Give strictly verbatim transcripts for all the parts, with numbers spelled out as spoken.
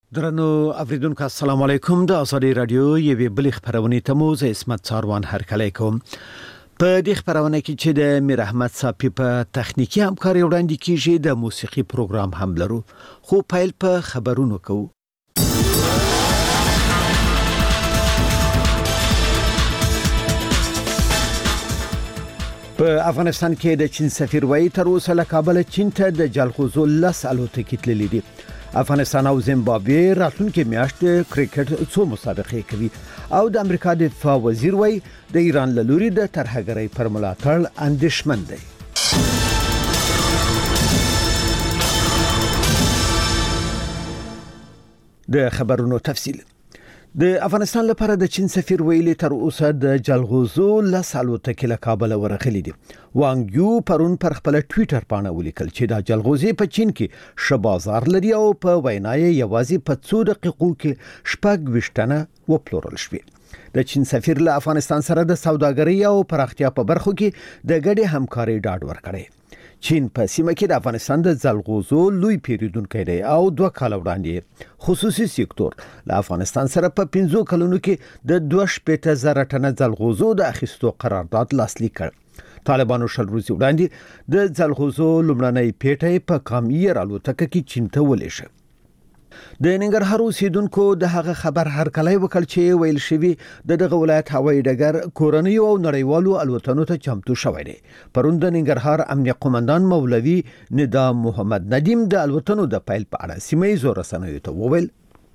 درنو اوریدونکو السلام علیکم د ازادي رادیو یوې بلې خبرونه ته مو زه اسمت څاروان هرکلی کوم. په دې خبرونه کې چې د میر احمد صافي په تخنیکی همکاري وړاندې کیږي د موسیقي پروګرام هم لرو، خو پیل په خبرونو کوو. په افغانستان کې د چین سفیر وایي تر اوسه له کابل چین ته د جلغوزو لس الوتکې تللې دي. افغانستان او زیمبابوې راتلونکي میاشت کرکټ څو مسابقې کوي او د امریکا دفاع وزیر وایي د ایران له لوري د ترهګرۍ پر ملاتړ اندېښمن دی. د خبرونو تفصیل. د افغانستان لپاره د چین سفیر ویلي تر اوسه د جلغوزو لس الوتکې له کابل ورغلي دي. وانګ یو پرون پر خپل ټوئیټر باندې ولیکل چې دا جلغوزي په چین کې ش بازار لري او په وینای یوازې په څو دقیقو کې شپږ وشتنه وپلورل شوې. د چین سفیر له افغانستان سره د سوداګرۍ او پراختیا په برخو کې د ګډې همکارۍ ډاډ ورکړي. چین په سیمه کې د افغانستان د جلغوزو لوی پیریدونکو دی او دوه کال وړاندې خصوصي سکتور له افغانستان سره په پنځو کلونو کې د دوه شپېته زره ټنه جلغوزو د اخیستو قرارداد لاسلیک کړ. طالبانو شل ورځې وړاندې د جلغوزو لومړنۍ پیټه په کامیر الوتکه کې چین ته ولېږه. د ننګرهار اوسیدونکو د هغه خبر هرکلی وکړ چې ویل شوی د دغه ولایت هوایي ډګر کورنۍ او نړیوالو الوتنو ته چمتو شوی دی. پرون د ننګرهار امنیه قومندان مولوي ندا محمد ندیم د الوتنو د پیل په اړه سیمه ییزو رسنیو ته وویل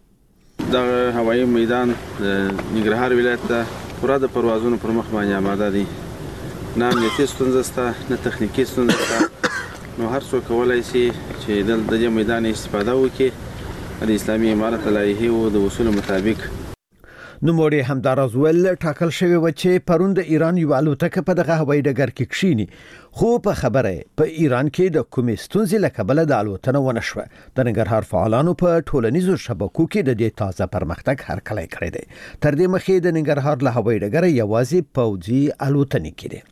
د هوایي میدان ننګرهار ولایت ته پوره د پروازونو پر مخ باندې آماده دي. نه امنیتي ستونزه شته نه تخنیکي ستونزه شته، نو هر څوک کولای شي چې د دې میدان استفاده وکړي د اسلامي امارت لایحې او د اصول مطابق. نو موري همداراز ول ټاکل شوی و چې پرون د ایران یو الوتکه په دغه هوایي ډګر کې کښینی، خو په خبره په ایران کې د کومې ستونزې له کبله د الوتنه ونه شوه. د ننګرهار فعالانو په ټولنیزو شبکو کې د دې تازه پرمختګ هرکلی کړی دی. تر دې مخکې د ننګرهار له هوایي ډګر یوازې پوځي الوتنې کړي.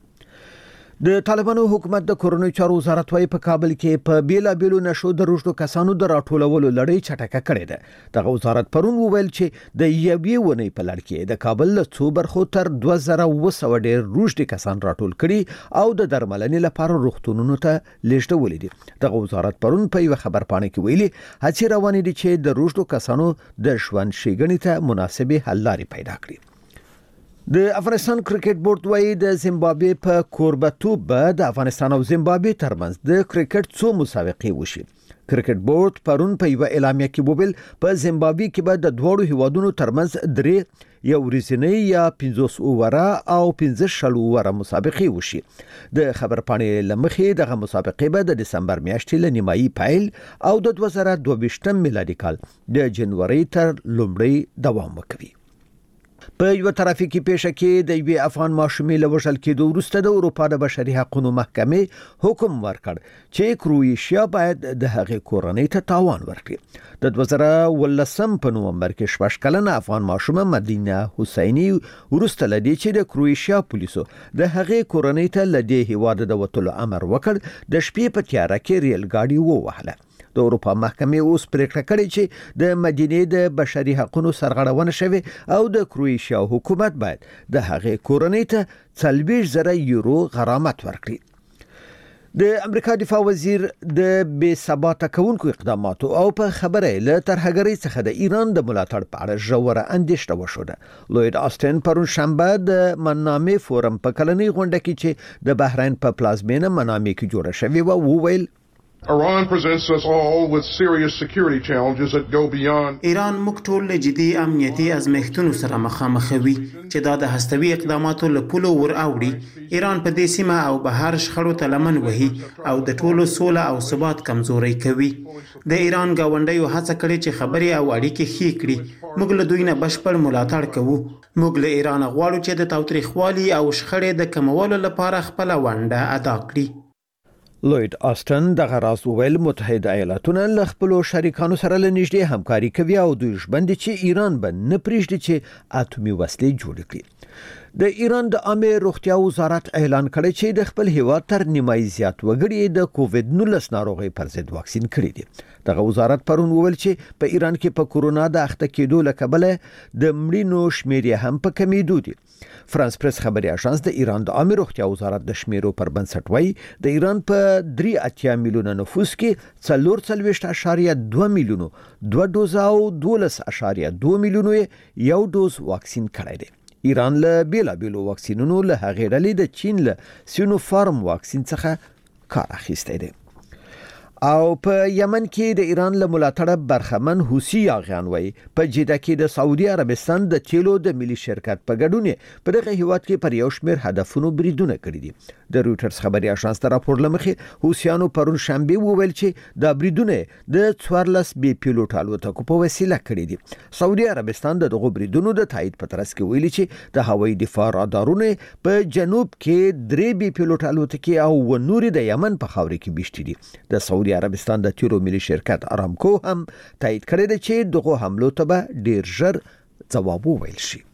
د طالبانو حکومت د کورونی چارو وزارت وايي په کابل کې په بیلا بیلو نشو د روشتو کسانو د راټولولو لړۍ چټکه کړې ده. دغه وزارت پرون وویل چې د یوې ونې په لړ کې د کابل له څو برخو تر دوه زره اوه سوه ډېر روشتي کسان راټول کړي او د درملنې لپاره روغتونونو ته لیږدولي دي. دغه وزارت پرون په یو خبر پاڼه کې ویلي هڅې روانې دي چې د روشتو کسانو د ژوند ښېګڼې ته مناسبې حل لارې پیدا کړي. د افغانستان کرکټ بورډ وايي د زیمبابوې په کوربتوب د افغانستان او زیمبابوې ترمنځ د کرکټ څو مسابقې وشي. کرکټ بورډ پرون په یو اعلامیه کې وویل په زیمبابوې کې به د دوړو هیوادونو ترمنځ درې یو ورځنۍ یا پنځوس اووره او پنځه شل اووره مسابقې وشي. د خبر پاڼې لمخې دغه مسابقې به د دسمبر میاشتې له نیمایي پیل او د دوه زره دوه ویشتم میلادي کال د جنوري تر لومړۍ دوام وکوي. په یو ترافیکي پیښه کې د یوې افغان ماشومې له وژل کېدو وروسته د اروپا د بشري حقوقو محکمې حکم ورکړ چې کروئیشیا باید د هغې کورنۍ ته تاوان ورکړي. د دوه زره اوولسم په نومبر کې شپږ کلنه افغان ماشومه مدینه حسینی وروسته له دې چې د کروئیشیا پولیسو د هغې کورنۍ ته له دې هیواده د وتلو امر وکړ د شپې په تیاره کې ریل ګاډي ووهله. د اروپا محکمې اوس پریکړه کړې چې د مدینې د بشري حقوقو سرغړونه شوه او د کروئیشیا حکومت باید د هغې کورنۍ ته څلوېښت زره یورو غرامت ورکړي. د امریکا دفاع وزیر د بې ثباته کوونکو اقداماتو او په خبره له ترهګرۍ څخه د ایران د ملاتړ په اړه ژوره اندېښنه وښوده. لوید آستن پرون شنبه د منامې فورم په کلنۍ غونډه کې چې د بحرین په پلازمینه منامې کې جوړه شوې و وویل Iran presents us all with serious security challenges that go beyond. ایران موږ ټول له جدي امنیتي ازمېښتونو سره مخامخوي چې دا د هستوي اقداماتو له پولو ور اوړي. ایران په دې سیمه او بهر شخړو ته لمن وهي او د ټولو سوله او ثبات کمزوري کوي. د ایران گاونډیو هڅه کړې چې خبرې او اړیکې ښې کړي. موږ له دوی نه بشپړ ملاتړ کوو. موږ له ایران غواړو چې د تاوتریخوالي او شخړې د کمولو لپاره خپل ونډه ادا کړي. لوید آستن دغه راز وویل متحده ایالاتونه له خپلو شریکانو سره له نږدې همکاري کوي او دوی ژمن دي چې ایران به نه پرېږدي چې اټومي وسلې جوړې کړي. د ایران د عامه روغتیا وزارت اعلان کړی چې د خپل هیواد تر نیمایي زیات وګړي د کووډ نولس ناروغي پر ضد واکسین کړي دي دغه وزارت پرون وویل چې په ایران کې په کورونا د اخته کېدو له کبله د مړینو شمېر هم په کمیدو دي فرانس پریس خبري اژانس د ایران د عامه روغتیا وزارت د شمیرو پر بنسټ وایي د ایران په درې اتیا میلیونه نفوس کې څلور څلوېښت اعشاریه دوه میلیونو دوه دوزه او دولس اعشاریه دوه میلیونو یو دوز واکسین کړی دی ایران له بیلابیلو واکسینونو له هغې ډلې د چین له سینوفارم واکسین څخه کار اخیستی دی او په یمن کې د ایران له ملاتړه برخمن حوثي یاغیان وایي په جده کې د سعودي عربستان د تیلو د ملي شرکت په ګډون په دغه هیواد کې پر یو شمېر هدفونو بریدونه کړي دي د رويټرز خبري اژانس ته راپور لمخې حوثیانو پرون شنبه وویل چې د بریدونه د څوارلس بي پیلوټ الوتکو په وسیله کړي دي سعودي عربستان د دغه بریدونو د تایید په ترڅ کې ویلي چې د هوایي دفاع رادارونه په جنوب کې درې بي پیلوټ الوتکې او و نوري د یمن په خاورې کې بیشتي دي د سعودي عربستان د تیرو ملي شرکت ارامکو هم تایید کړی دی چې دغه حملو ته به ډیر ژر ځواب وویل شي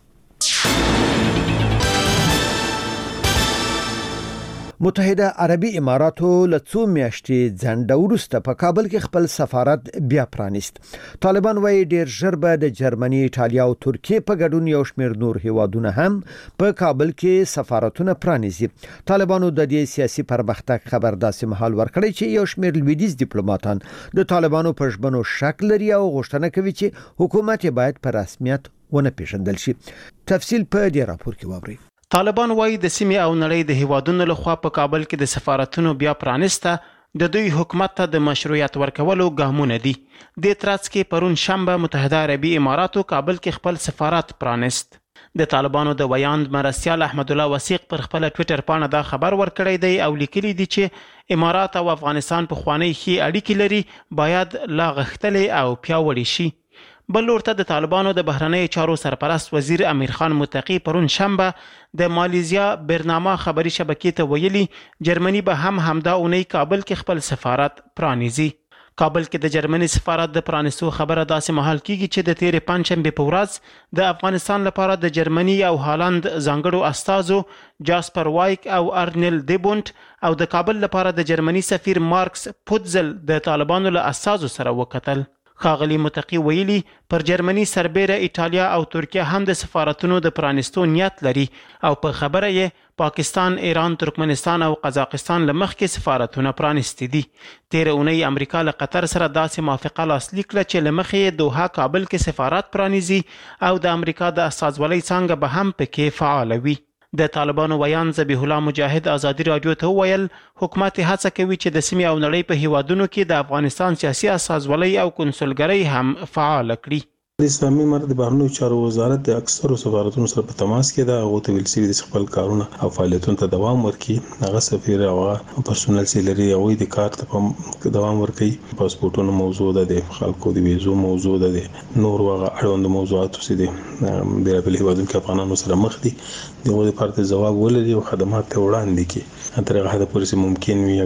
متحده عربي اماراتو له څو میاشتې ځنډ وروسته په کابل کې خپل سفارت بیا پرانیست طالبان وايي ډیر ژر به د جرمني ایتالیا او ترکیه په ګډون یو شمېر نور هیوادونه هم په کابل کې سفارتونه پرانیزي طالبانو د دې سیاسي پرمختګ خبر داسې مهال ورکړی چې یو شمېر لویدیز ډیپلوماټان د طالبانو په ژبنو شک لري او غوښتنه کوي چې حکومت باید په رسمیت ونه پیژندل شي تفصیل په دې راپور کې واورئ طالبان وايي د سیمې او نړۍ د هیوادونو لخوا په کابل کې د سفارتونو بیا پرانسته د دوی حکومت ته د مشروعیت ورکولو ګامونه دي د ترڅ کې پرون شنبه متحده عربي اماراتو کابل کې خپل سفارت پرانست د طالبانو د ویاند مرستیال احمد الله وثیق پر خپل ټوئیټر باندې دا خبر ورکړی دی او لیکلی دی چې امارات او افغانستان په خوانی ښې اړیکې لري باید لا غښتلې او پیاوړې شي بل لور ته د طالبانو د بهرنۍ چارو سرپرست وزیر امیر خان متقی پرون شنبه د مالیزیا برنامه خبري شبکې ته ویلي جرمني به هم همدا اونۍ کابل کې خپل سفارت پرانیزي کابل کې د جرمني سفارت د پرانیستو خبره داسې مهال کیږي چې د تیرې پنځشنبه په ورځ د افغانستان لپاره د جرمني او هالند ځانګړو استازو جاسپر وایک او ارنل دیبونت او د کابل لپاره د جرمني سفیر مارکس پوتزل د طالبانو له استازو سره وکتل خاغلی متقی ویلي پر جرمني سربېره ایتالیا او ترکیه هم د سفارتونو د پرانیستو نیت لري او په خبره یې پاکستان، ایران، ترکمنستان او قزاقستان له مخکې سفارتونه پرانیستي دي تیر اونۍ امریکا له قطر سره داسې موافقه لاسلیک کړه چې له مخې دوحه کابل کې سفارت پرانیزي او د امریکا د استازولۍ څانګه به هم پکې فعال وي د طالبانو ویان ذبیح الله مجاهد ازادي رادیو ته ویل حکومت هڅه کوي چې د سیمې او نړۍ په هیوادونو کې د افغانستان سیاسي استازولۍ او کنسولګرۍ هم فعال کړي د اسلامي امارت د بهرنیو چارو وزارت د اکثرو سفارتونو سره په تماس کې ده هغه ته ویل شوي د خپل کارونه او فعالیتونو ته دوام ورکړي هغه سفیر او پرسونل چې لري هغوی د کار ته دوام ورکړي پاسپورټونو موضوع ده د خلکو د ویزو موضوع ده د نور هغه اړوند موضوعاتو چې د بیلابېلو هیوادونو کې افغانانو سره مخ دي د هغوی لپاره ځواب ولري او خدمات ته وړاندې کړي تر هغه حده پورې چې ممکن وي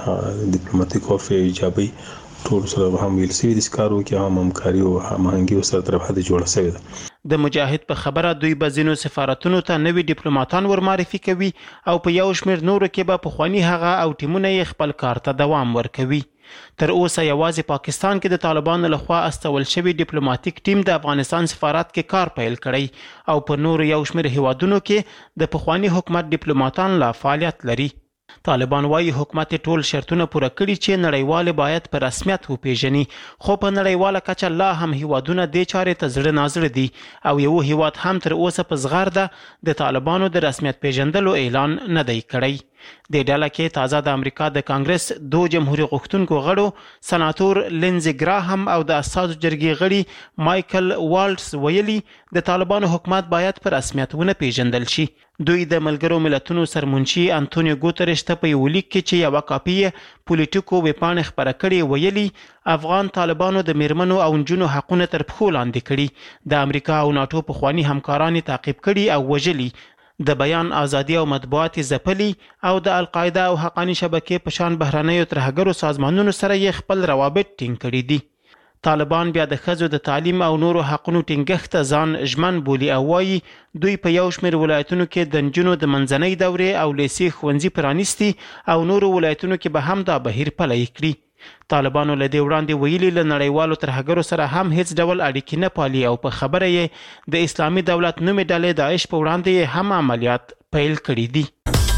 او ډیپلوماټیک عرف ایجابي ټول سره هم ویل شوي د کارو کې هم همکاري او هماهنګي سره طرف هده جوړه شوې ده د مجاهد په خبره دوی به ځینو سفارتونو ته نوي ډیپلوماټان ورمعرفي کوي او په یو شمېر نورو کې به پخواني هغه او ټیمونه یې خپل کار ته دوام ورکوي تر اوسه یوازې پاکستان کې د طالبانو لخوا استول شوی ډیپلوماټیک ټیم د افغانستان سفارت کې کار پیل کړی او په نورو یو شمېر هیوادونو کې د پخواني حکومت ډیپلوماټان لا فعالیت لري طالبان وايي حکومت ټول شرطونه پوره کړي چې نړیوال باید په رسمیت وپیژني خو په نړیواله کچه لا هم هیوادونه دې چارې ته زړه نازړه دي او یو هیواد هم تر اوسه په زغرده د طالبانو د رسمیت پیژندلو اعلان نه دی کړی د ډله کې تازه د امریکا د کانګرس دو جمهوریت غوښتونکو غړو سناتور لینزي ګراهم او د اساسو جرګې غړي مایکل والټس ویلي د طالبانو حکومت باید په رسمیت ونه پیژندل شي دوی د ملګرو ملتونو سرمنشي انټونیو ګوتریش ته په یو لیک کې چې یوه کاپي پولیټیکو ویبپاڼې خپره کړې ویلي افغان طالبانو د میرمنو او نجونو حقونه تر پښو لاندې کړي د امریکا او ناټو پخواني همکاران تعقیب کړي او وژلي د بیان ازادي او مطبوعات ځپلي او د القاعده او حقانی شبکې په شان بهرنیو ترهګرو سازمانونو سره یې خپل روابط ټینګ کړي دي طالبان بیا د ښځو د تعلیم او نورو حقونو ټینګښت ته ځان ژمن بولي او وایي دوی په یو شمېر ولایتونو کې د نجونو د منځنۍ دورې او لیسې ښوونځي پرانیستي او نورو ولایتونو کې به هم دا بهیر پلی کړي. طالبانو له دې وړاندې ویلي له نړیوالو ترهګرو سره هم هیڅ ډول اړیکې نه پالي او په خبره یې د اسلامي دولت نومې ډلې داعش په وړاندې یې هم عملیات پیل کړي دي.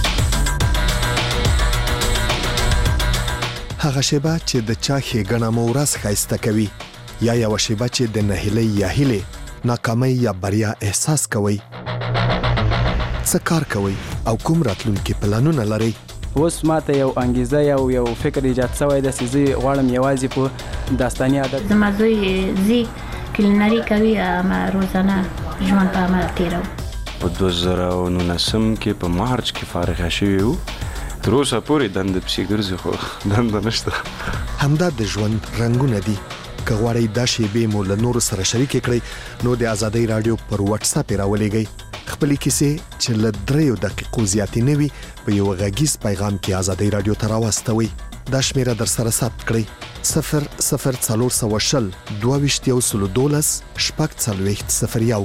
هغه شیبه چې د چا ښېګڼه مو ورځ ښایسته کوي یا یوه شیبه چې د نهیلۍ یا هیلې ناکامۍ یا بریا احساس کوئ، څه کار کوئ او کوم راتلونکي پلانونه لرئ؟ اوس ماته یو انګیزه یو یو فکر ایجاد شوی ده چې زه غواړم یوازې په داستاني عادت زما زوی زی کلینري کوي اما روزانه ژوند په عمل تیرو. په دوه زره او نولسم کې په مارچ کې فارغه شوي وو، تر اوسه پورې دنده پسې ګرځي خو دنده نشته. همدا د ژوند رنګونه دي. که غواړئ دا شیبې مو له نورو سره شریکې کړئ نو د ازادۍ راډیو پر واتس اپ یې راولېږئ. خپلې کیسې چې له دریو دقیقو زیاتې نه وي په یو غږیز پیغام کې ازادۍ راډیو ته راواستوئ. دا شمیره در سره ثبت کړئ: صفر صفر څلور سوه شل دوه ویشت یو سلو دولس شپږ څلوېښت صفر یو.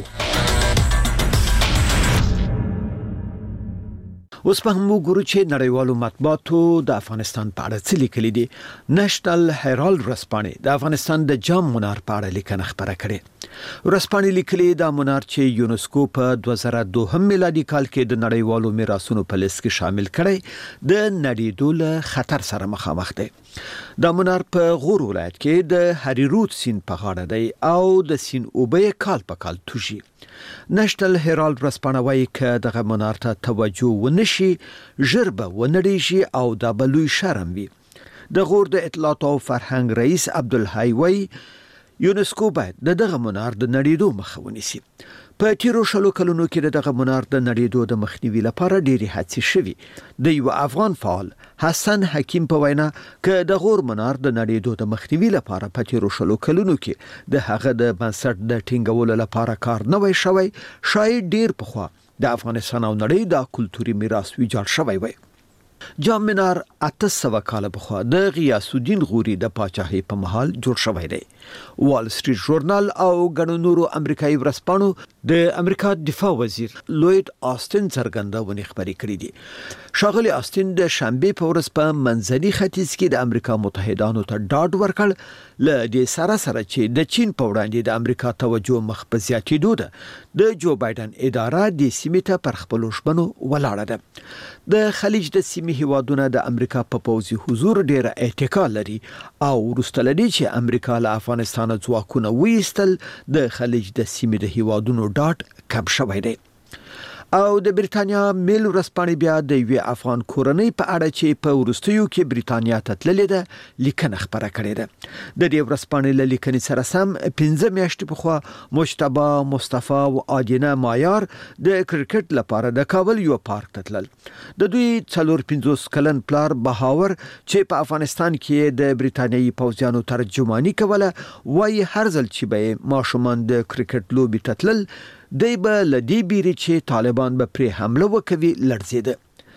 اوس په هم وګورو چې نړیوالو مطبوعاتو د افغانستان په اړه څه لیکلي دي. نېشنل هیرالد ورځپاڼې د افغانستان د جام منار په اړه لیکنه خپره کړې. ورځپاڼې لیکلي دا منار چې یونسکو په دوه زره دوه میلادي کال کې د نړیوالو میراثونو په لیست کې شامل کړی د نړیدو له خطر سره مخامخ دی. دا منار په غور ولایت کې د هریرود سیند په غاړه دی او د سیند اوبه کال په کال توشي. نېشنل هیرالد ورځپاڼه وایي که دغه منار ته توجه ونشي ژر به ونړیږي او دا به لوی شرم وي. د غور د اطلاعات او فرهنګ رئیس عبدالحی وایي یونسکو باید د دغه منار د نړیدو مخه ونیسي. په تیرو شلو کلونو کې دغه منار د نړیدو د مخنیوي لپاره ډېرې هڅې شوي. د یو افغان فعال حسن حکیم په وینا که د غور منار د نړیدو د مخنیوي لپاره په تیرو شلو کلونو کې د هغه د بنسټ د ټینګولو لپاره کار نه وای شوی، شاید ډېر پخوا د افغانستان او نړۍ د کلتوري میراث ویجاړ شوی وای. جام منار اته سوه کاله پخوا د غیاث الدین غوري د پاچاهۍ په مهال جوړ شوی دی. وال سټریټ ژورنال او ګڼو نورو امریکایي ورځپاڼو د امریکا دفاع وزیر لوید آستن څرګندونې خپرې کړې دي. ښاغلي آستن د شنبې په ورځ په منځني ختیځ کې د امریکا متحدانو ته ډاډ ورکړ له دې سره سره چې د چین په وړاندې د امریکا توجه مخ په زیاتېدو ده. د جو بایدن اداره د سیمې ته پر خپلو ژمنو ولاړه ده. د خلیج د سیمې هیوادونه د امریکا په پوځي حضور ډیره اتکا لري او وروسته لدی چې امریکا له افغانستان ځواکونه ویستل د خلیج د سیمې د هیوادونو ډاډ کم شوی دی. او د بریتانیا میل ورځپاڼې بیا د یوې افغان کورنۍ په اړه چې په وروستیو کې بریتانیا ته تللې ده لیکنه خپره کړې ده. د دې ورځپاڼې له لیکنې سره سم پنځه میاشتې پخوا مجتبی مصطفی او عادینه مایار د کرکټ لپاره د کابل یو پارک ته تلل. د دوی څلور پنځوس کلن پلار بهاور چې په افغانستان کې د بریتانیایي پوځیانو ترجمانی کوله وایي هر ځل چې به ماشومان د کرکټ لوبې ته تلل دی به لدی بیری چې طالبان به پرې حمله وکوي لړزیده.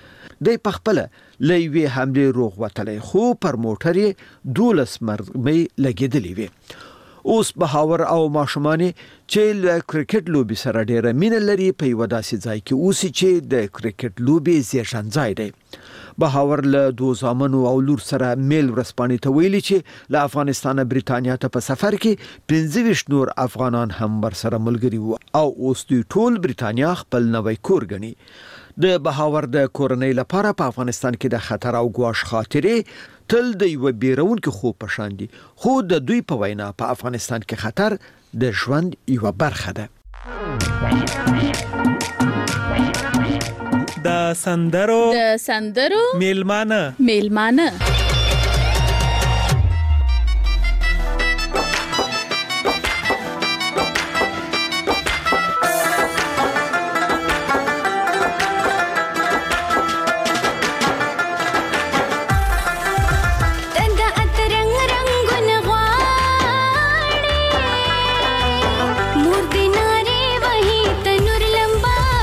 دی په خپل لوی حمله روغ وتلی خو پر موټر یې دولس مرمۍ لګېدلې وي. اوس بهاور او ماشومان چې له کرکټ لوبي سره ډیره مینه لري په یو داسې ځای کې اوسي چې د کرکټ لوبي زیږن ځای دی. بهاور له دوه زامنو او لور سره میل ورځپاڼې ته ویلي چې له افغانستان بریتانیا ته په سفر کې پنځه ویشت نور افغانان هم ورسره ملګري وو او اوس دوی ټول بریتانیا خپل نوی کور ګڼي. د بهاور د کورنۍ لپاره په افغانستان کې د خطر او ګواښ خاطرې تل د یو بیرونکو خوب په شان دي، خو د دوی په وینا په افغانستان کې خطر د ژوند یو برخه ده. د سندرو د سندرو میلمانه میلمانه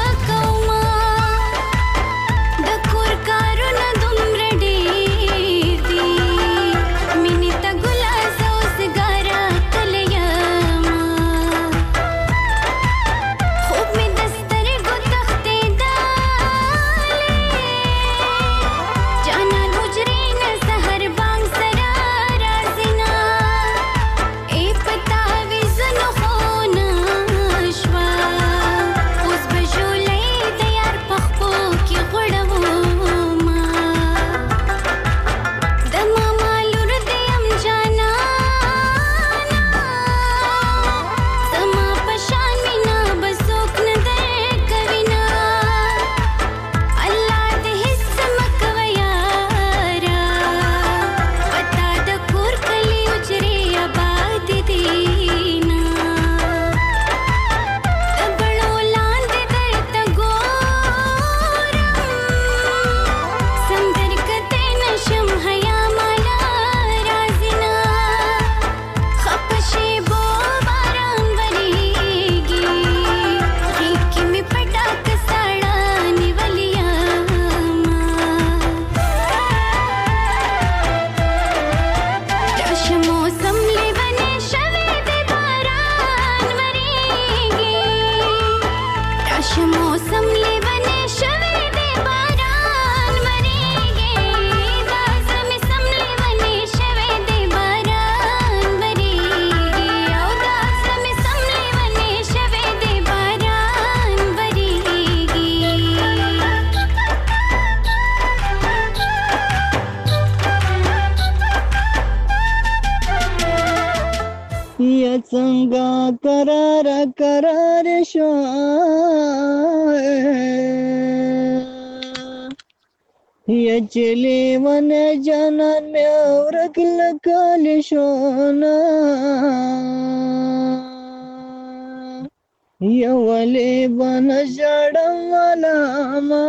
د کور کارونه دومره ډېر څنګه قرار قرار شو یا چلی ون جانان مې اورک لکال شو نا یا ولی بن جړم والا ما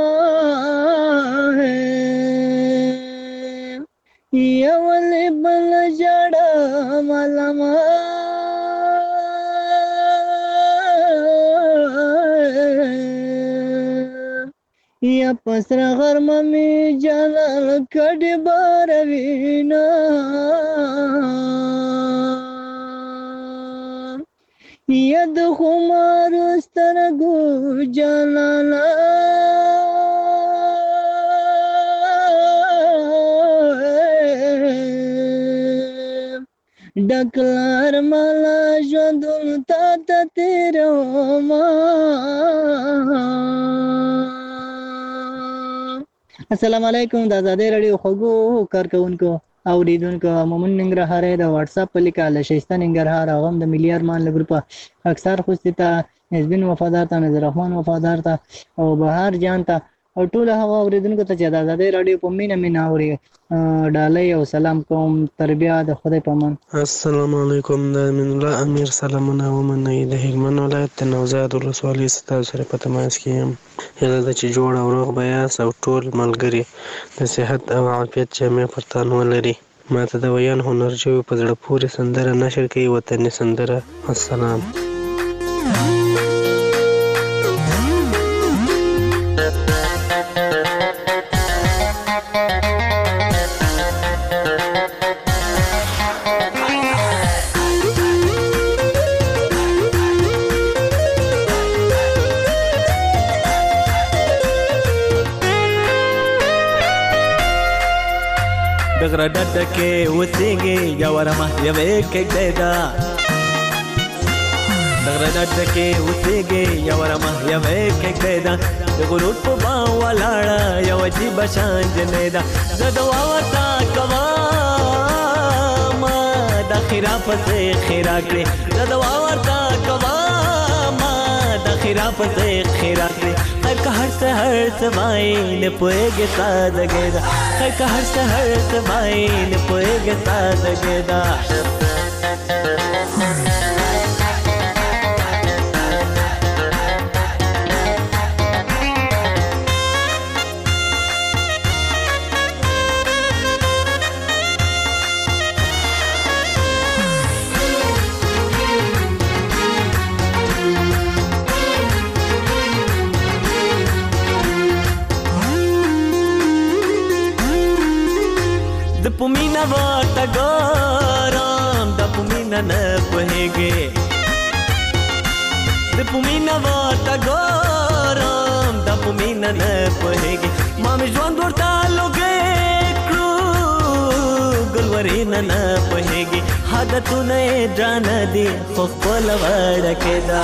یا ولی بن جړم والا ما یا پسر غرم می جانان کډی باروینا یا د خمار سترګو جانانا ډکلار مالا ژوندون تا ته تیرو ما. السلام علیکم د آزادۍ راډیو خوږو کارکونکو اوریدونکو مومن ننګرهاري د واتس اپ په لیکه له شایسته ننګرهار او هم د ملي ارمان له ګروپه اکثر خوستي ته حزبین وفادار ته نظر رحمان وفادار ته او بهار جان ته او ټول هغه اوریدونکو ته چې د آزادۍ راډیو په مینه مینه اوري ډالۍ او سلام کوم تربیه د خدای په امان. السلام علیکم د امین الله امیر سلامونه ومنئ د هلمند ولایت د نوزاد ولسوالۍ ستاسو سره په تماس کې یم. هیله ده چې جوړ او روغ به یاست او ټول ملګري د صحت او عافیت جامې پر تن ولري. ما ته د ویان هنرجوي په زړه پورې سندره نشر کوي وطني سندره. السلام. دغره ډډه کې اوسېږي یوارمه یوې کېږده دغره ډډه کې اوسېږي یوارمه یوې کېږده د غرور په بام ولاړه یو عجیبه شان جنۍ ده زه دعا ورته کوم د خیرا پسې خیرا کړې زه دعا ورته کوم د خیرا پسې خیرا کړې خیر که هر څه هر څه وایي نه پوهېږي سادګۍ ده خیر که هر څه هر څه وایي نه پوهېږي سادګۍ ده. د پومینا ورته ګورم د پومینا نه پوهېږي د پومینا ورته ګورم د پومینا نه پوهېږي ما مې ژوند ورته لوګی کړو ګلورینه نه پوهېږي عادتونه یې درانه دي خو خپله وړکې ده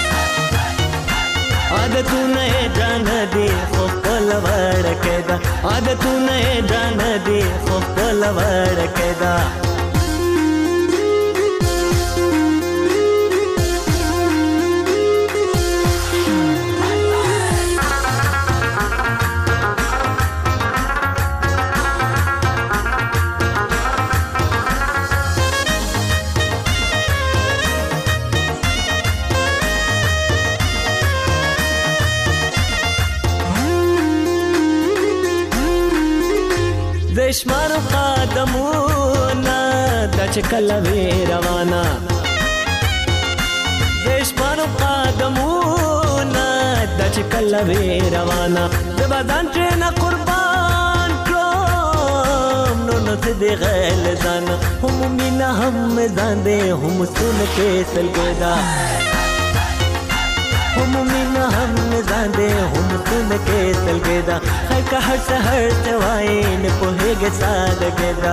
عادتونه یې درانه دي خو خپله وړکې ده عادتونه یې درانه دي خو خپله وړکې ده. دشمار قدمونه دا چې کله وی روانه دشمار قدمونه دا چې کله وی روانه د بدن ترېنه قربان کړم نو نو څه دې غل ځان هم مینه هم ځان دې هم سن کې سلګې ده هم مینه هم ځان دې هم سن کې سلګې ده خیر که هر څه هر څه وایي نه پوهېږي سادګۍ ده.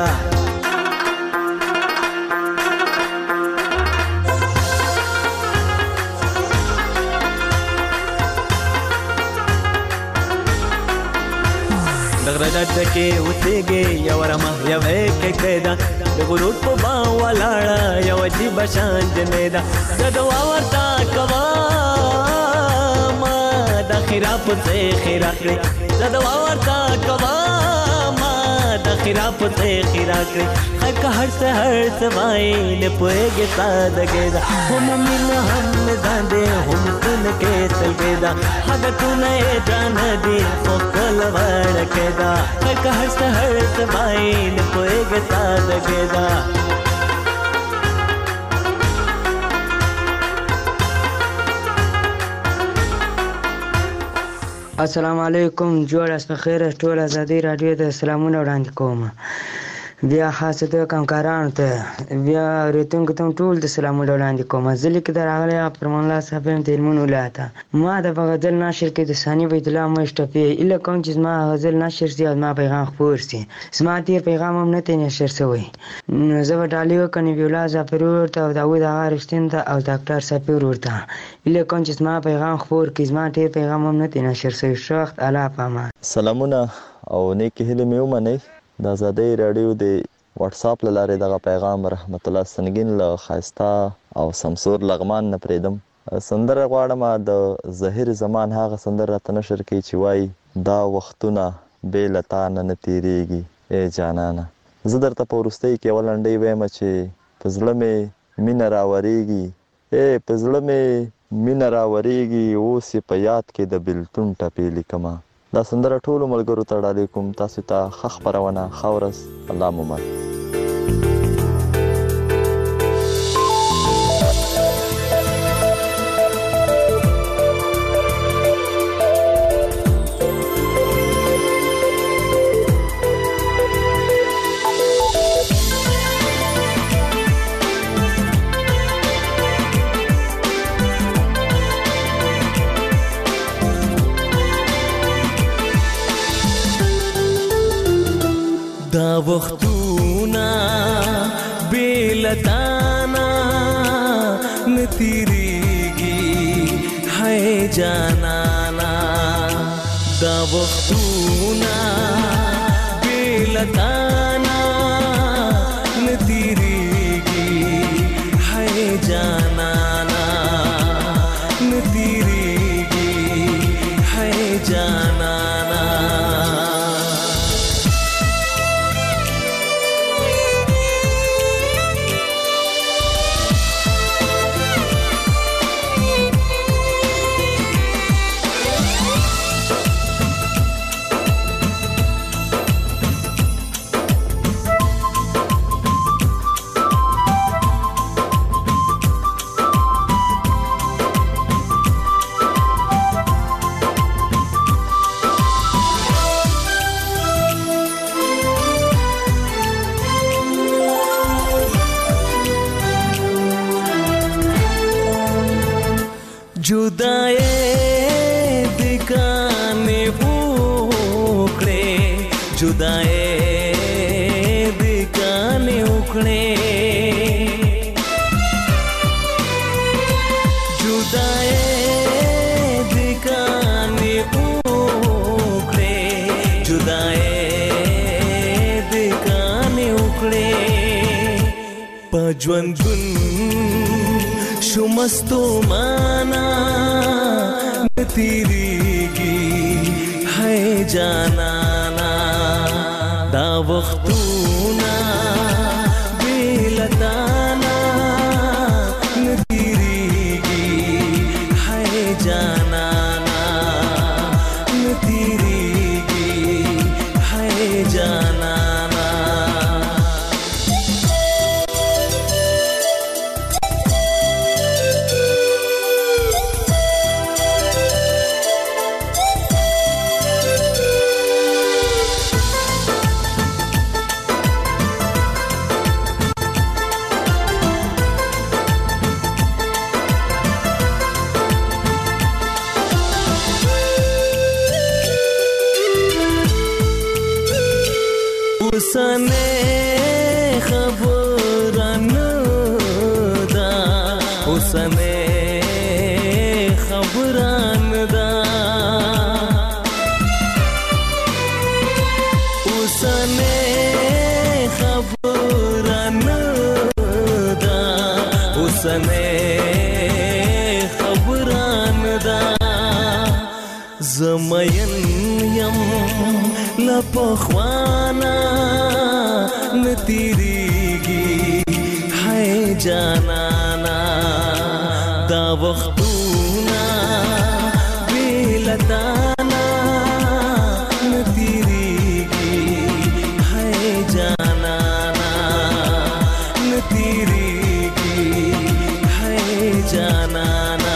دغره ډډه کې اوسېږي یوارمه یوې کېږدۍ ده د غرور په با ولاړه یو عجیب شان جنې ده د دوا ورته کوا ما د خیرا پته خیرا کړې د دوا ورته کوا ما د خیرا پته خیرا کړې خیر که هر څه هر څه وای نه پوهېږي سادګي ده هم مینه هم ځاندې هم تل کې سلګي ده حاجتونه یې جان دي خو کول وړکې ده خیر که هر څه هر څه وای نه پوهېږي سادګي ده السلام علیکم جوړ اس په خیر ټول ازادي رادیو ته سلامونه وړاندې کوم بیا خاصه ته کمکارانو ته بیا ریتونکو ته ټول د سلامونه وړاندې کوم ځلې کې دراغله پرمان الله صاحب هم تلمون ولاته ما د غزل نشر کې د ثاني بیت الله مشتفي اله کوم چې ما غزل نشر سي ما پیغام خبر سي سما تیر پیغام هم نه ته نشر سوی نو زه ډالیو کني ویلا زفر ورته او داوود هغه رښتین ته او ډاکټر سپیر ورته اله کوم چې ما پیغام خبر کې ما تیر پیغام هم نه ته نشر سوی شخت الا پاما سلامونه او نیک هله مې ومنئ د آزادۍ رادیو د واتس اپ لاره دغه پیغام رحمت الله سنگین له خاستا او سمسور لغمان نه پریدم سندره غواړم د ظاهر زمان هغه سندره راته نشر کوي چې وای دا وختونه بې له تا نه تیریږي ای جانانه زه درته په وروستۍ کې یوه لنډۍ وایم چې په زړه مې مینه راورېږي ای په زړه مې مینه راورېږي اوس یې په یاد کې د بېلتون ټپې لیکمه دا سندره ټولو ملګرو ته ډالۍ کوم تاسو ته ښه خپرونه ښه ورځ الله مو مل دا وختونه بیلتانا نتیریگی ہے جانانا دا وختونه بیلتانا نتیریگی ہے جانانا نتیریگی ہے جانانا जुदाए दिखाने उखड़े जुदाए दिखाने उखड़े जुदाए दिखाने उखड़े जुदाए दिखाने उखड़े पजवंदुन शुमस्तो माना नतीरीगी है जानाना दा वख्तूना बेलताना नतीरीगी है जानाना नतीरीगी है जानाना उसने खबरन दा उसने खबरन दा उसने खबरन خبران دا زمین یم لپخوانا نتیریگی ہے جانانا دا وختونا بیلتانا نتیریگی ہے جانانا نتیریگی ہے جانانا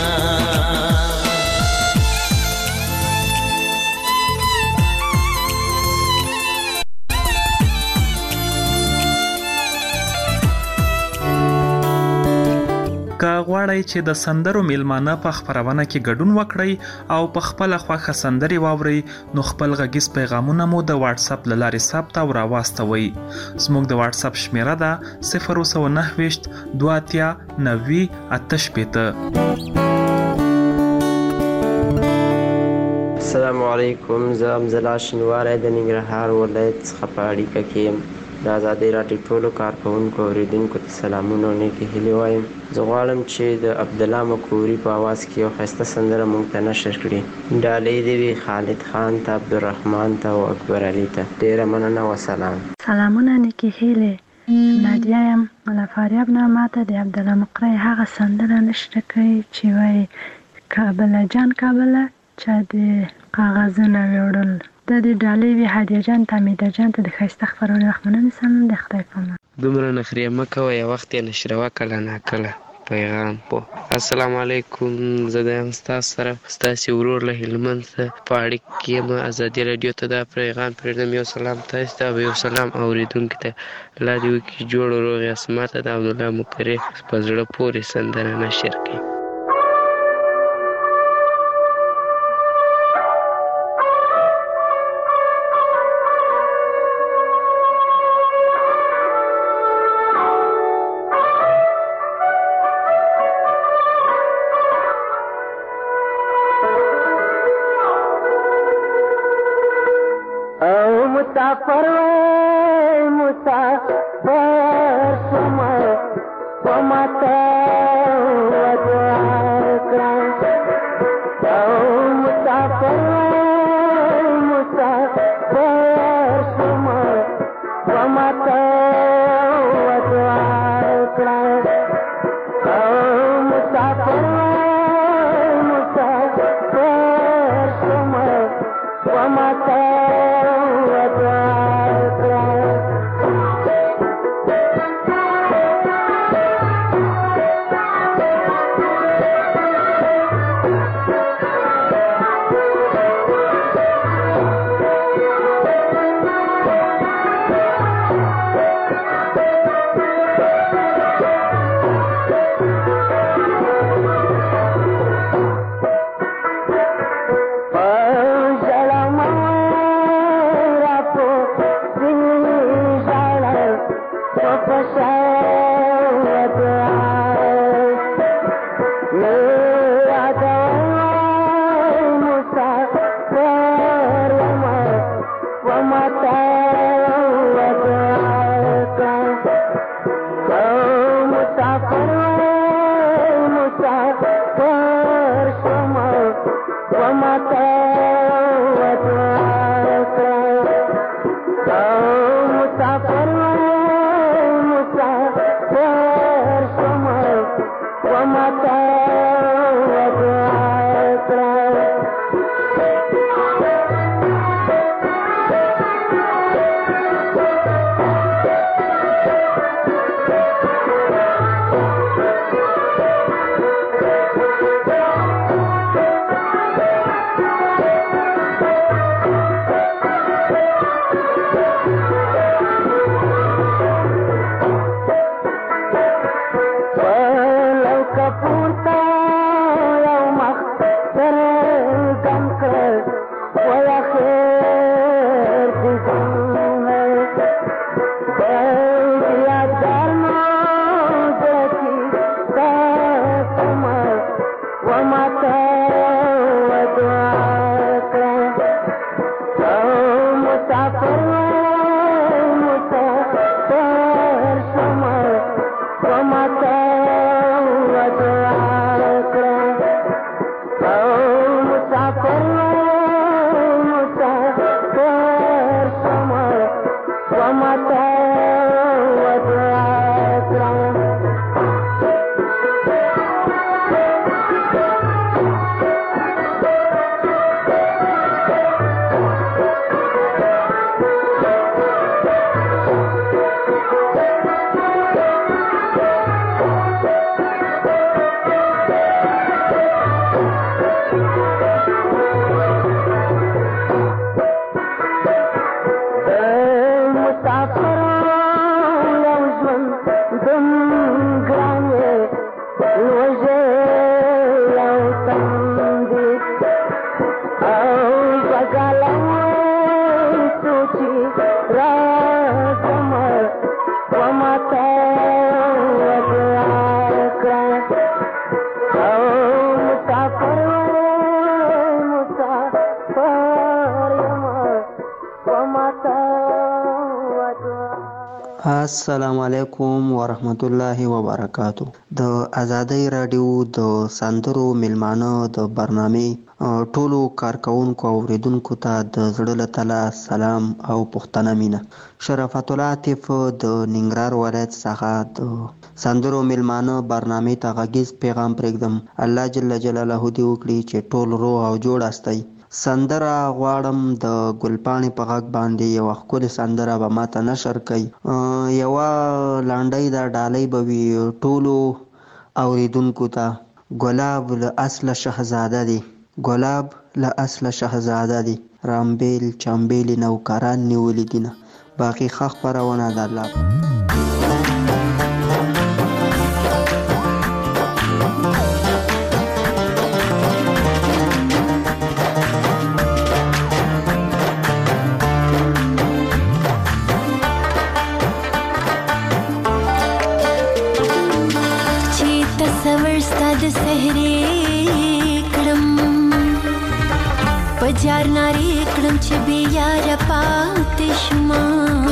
که غواړئ چې د سندرو میلمانه په خپرونه کې ګډون وکړئ او په خپله خوښه سندرې واورئ نو خپل غږیز پیغامونه مو د واتس اپ له لارې ثبت او راواستوئ. زموږ د واتس اپ شمیره ده صفر اووه نهه ویشت دوه اتیا نوي اته شپېته. السلام علیکم، زه امزلا شینواری د ننګرهار ولایت څخه په اړیکه کې یم. د ازادۍ راډیو ټولو کارکوونکو اوریدونکو ته سلامونه او نیکې هیلې وایم. زه غواړم چې د عبدالله مکوري په اواز کې یو ښایسته سندره موږ ته نشر کړي. ډالۍ دې وي خالد خان ته، عبدالرحمن ته او اکبر علي ته. ډېره مننه، وسلام. سلامونه، نیکې هیلې. نادیه یم له فاریاب نه. ماته د عبدالله مقری هغه سندره نشر کړي چې وایي کابله جان کابله چا د کاغذونه ویوړل. د دې ډالۍ وي هدیه جان ته، حمیده جان ته د ښایسته خپرونې وخت مننې سلام د خدای په امان. دومره نخرې مه کوه، یو وخت یې نشروه کله ناکله پیغام پو. السلام علیکم، زه د یم ستاسو سره ستاسې ورور له هلمند څخه په اړیکه کې یم. ازادي راډیو ته دا پیغام پرېږدم. یو سلام تاسو ته او یو سلام اورېدونکي ته. الله دې وکړي جوړ و روغ یاست. ماته د عبدالله مقری په زړه پورې سندره نشر کړي. مسافر مسافر شما ومتا ودعا کړم. او مسافر مسافر شما ومتا ودعا کړم. او مسافر مسافر شما ومتا السلام علیکم ورحمت الله وبرکاتو. د ازادۍ رادیو د سندرو میلمانه د برنامې ټولو کارکونکو او اوریدونکو ته د زړه له تله سلام او پښتنه مینه. شرافت الله عاطف د ننګرهار ولایت څخه د سندرو میلمانه برنامې ته غږیز پیغام پرېږدم. الله جل جلاله دې وکړي چې ټول روغ او جوړ استئ. سندره غواړم د ګلپاڼې په غږ باندې یوه ښکلې سندره به ماته نشر کوي. یوه لنډۍ ده، ډالۍ به وي ټولو اوریدونکو ته. ګلاب له اصله شهزاده دی، ګلاب له اصله شهزاده دی، رامبیل چمبیل نوکران نیولي دینه. باقي ښه خپرونه د الله. پجار ناری کړم چې بیا یار پاتې شوما،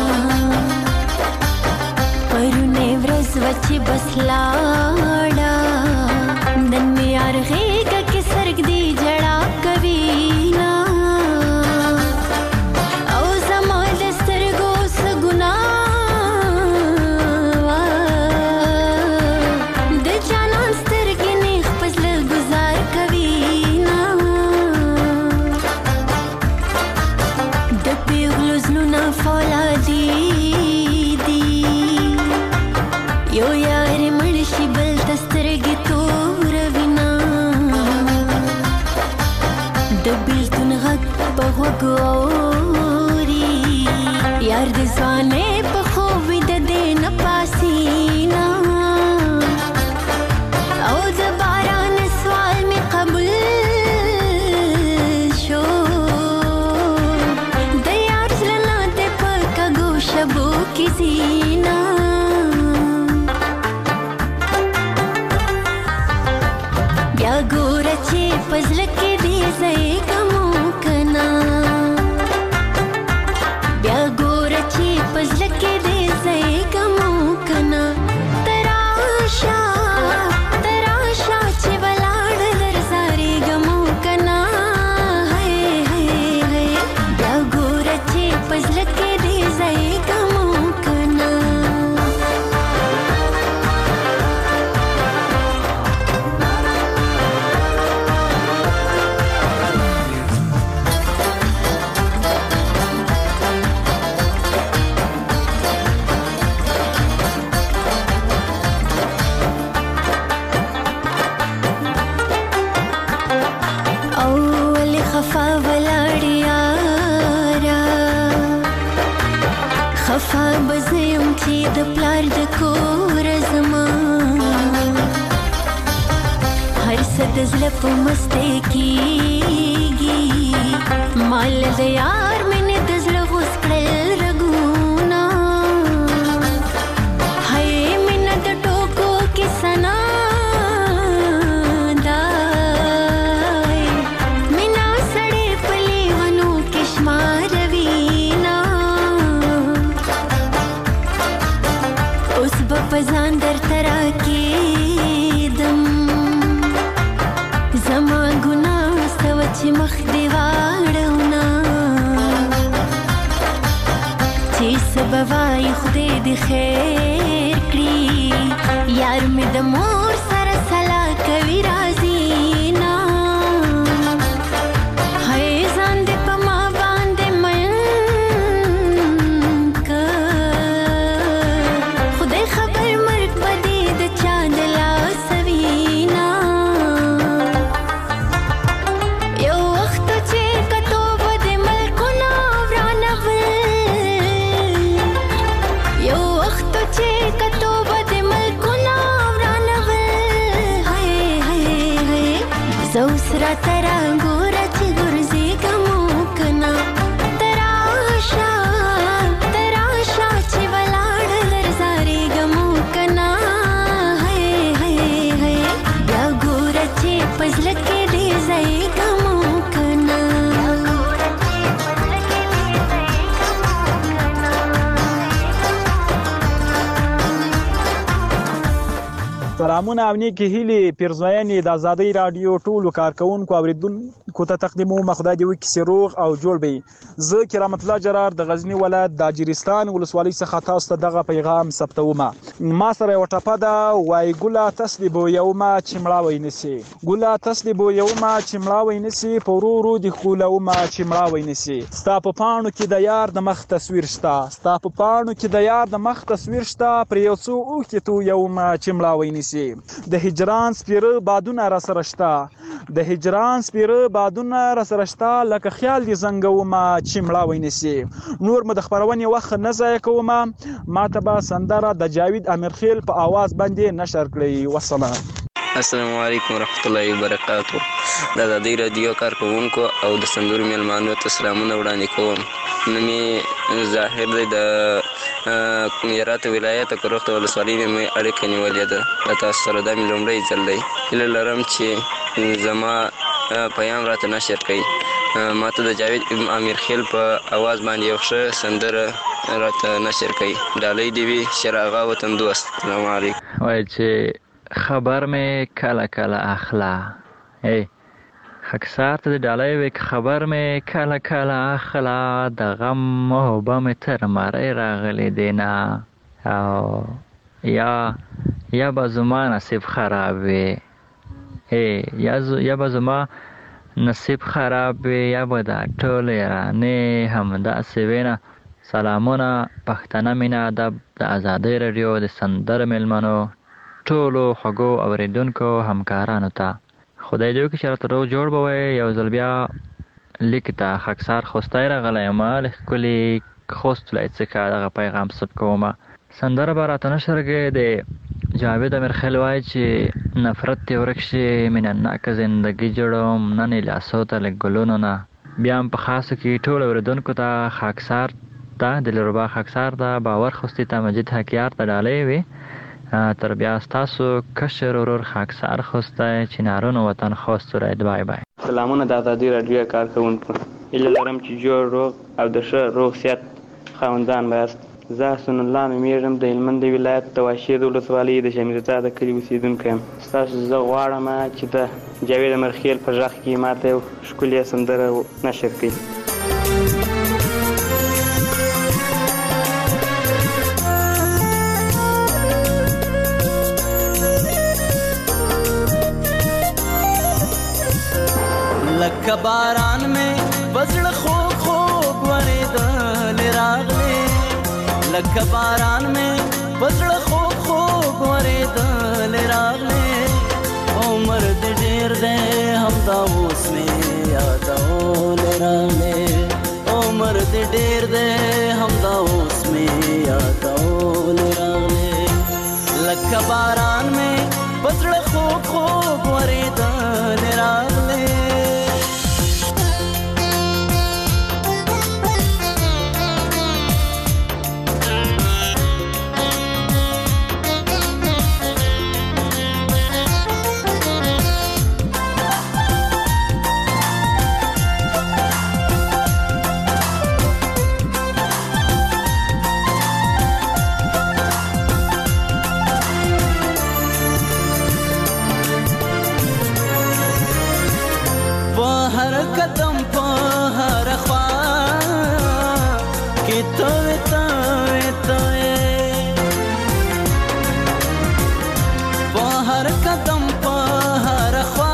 پرونه ورځ وچې بس لاړه، نن مې یار غېږه کې سرګ دی جړا کوي نا، او زما د سترګو څه ګناه د جانان سترګې نیغ په زړه ګزار کوي. فولادي دي یو یار مړ شي بل ته سترګې توروينه، د بېلتون غږ په غوږ اوري، یار د ځوانۍ په خوب ویده دی نه پاسینه، او د باران سوال مې قبول شو، شبو کی زینا بیا ګوره چې پزله کې دې ځای ګمو کنا، بیا ګوره چې پزله کې دې ځای ګمو کنا، تراشه تراشه چې ولاړ درځاري ګمو کنا، هی هی هی بیا ګوره چې پزله کې دې ځای خفا بزیم چې د پلار د کور زما، هر څه د زړه په مستی کېږي، مال د یار مینې د زړه غوڅ کړل رګونه، هی مینه د ټوکو کې ثنا دی، مینه سړې په لیونو کې شماروي پزان در ترا کېدم، زما ګناه سوه چې مخ دې واړونه، چې څه به وایي خدای دې خیر کړي، یار مې د مور سره سلا کوي راځي نه، هی ځان دې په ما باندې مین که، خدای خبر مرګ به دې د چا د لاسه وینا، یو وخت چې کتو به د ملکونه ورانول، یو وخت چې کتو به د ملکونه ورانول، هی هی هی زه اوس راته راګوره چې غورځېږم کنه، تراشه تراشه چې ولاړ درځارېږم کنه، هی هی هی بیا ګوره چې په زړه کې دې ځایږم کنه. سلامونه او نیکې هیلې پیرزوینې د ازادۍ راډیو ټولو کارکوونکو اورېدونکو ته تقدیموم. خدای دې وکړي چې روغ او جوړ به وي. زه کرامت الله جرار د غزني ولایت د اجرستان ولسوالۍ څخه تاسو ته دغه پیغام ثبتوم. ما سره یوه ټپه ده، وایي ګله تسلې بویومه چې مړاوی نسي، ګله تسلې بویومه چې مړاوی نسي، په ورو ورو دې ښکلومه چې مړاوی نسي. ستا په پاڼو کې د یار د مخ تصویر شته، ستا په پاڼو کې د یار د مخ تصویر شته، پر یو څو اوښکې تویومه چې مړاوی نسي. د هجران سپیره بادونه را سره شته، د هجران سپیره بادونه را سره شته، لکه خیال دې زنګومه چې مړاوی نسي. نور مو د خپرونې وخت نه ضایع کومه، ماته به سندره د جاوید امیرخیل په آواز باندې نشر کړئ. والسلام. السلام علیکم ورحمت الله وبرکاتو. د ازادۍ راډیو کارکوونکو او د سندرو میلمانو ته سلامونه وړاندې کوم. نوم یې ظاهر دی، د هرات ولایت کرخ ولسوالۍ مې اړیکه نیولې ده. له تاسو سره دا مې لومړی ځل دی. هیله لرم چې زما پیام راته نشر کړئ. ما ته د جاوید امیرخیل په اواز باندې یو ښه سندره راته نشر کړئ. ډالۍ دې وي شراغه وطن دوست. السلام علیکم. وایي چې خبر مې کله کله اخلا، ای خکسار ته د ډالۍ وی خبر مې کله کله اخلا، د غم محبه مې تر مری راغلی دینا، او یا یا به زما نصیب خراب وي، ای یا یا به زما نصیب خراب وي، یا به دا ټول یارانې همداسې وي نه. سلامونه پښتنه مینه ادب د ازادۍ راډیو د سندرو میلمنو ټولو خوږو اورېدونکو همکارانو ته. خدای دې وکړي چې راته روغ جوړ به وئ. یو ځل بیا لیک ته خاکسار خوستی راغلی یم، له ښکلي خوست ولایت څخه دغه پیغام ثبت کومه. سندره به راته نشر کړې د جاوید امیرخیل وایي چې نفرت دې ورک شي، مینناکه زندګي جوړوم نن یې لاسو ته له ګلونو نه. بیا هم په خاصو کې ټولو اورېدونکو ته خاکسار ته دلربا خاکسار ته باور خوستي ته مجید حکیار ته ډالۍ وي. تر بیا ستاسو کشر ورور خاکسار خوستی چنارونو وطن خوست ولایت. بای بای. سلامونه د ازادۍ راډیو کارکوونکو. هیله لرم چې جوړ روغ او د ښه روغ صحت خاوندان به یاست. زه حسن الله نومیږم، د هلمند ولایت د واشیر ولسوالۍ د شمیرزا د کلي اوسېدونکی یم. ستاسو زه غواړم چې د جاوید امیرخیل په غږ کې ماته یو ښکلې سندره نشر کړي. لکه باران مې بزړه خوږ خوږ ورېدل راغلې، لکه باران مې بزړه خوږ خوږ ورېدل راغلې، عمر دې ډېر دی همدا اوس مې یادول راغلې، عمر دې ډېر دی همدا اوس مې یادول راغلې، لکه باران مې بزړه خوږ خوږ ورېدل راغلې. قدم په هر خوا کې توې توې توې، په هر قدم په هر خوا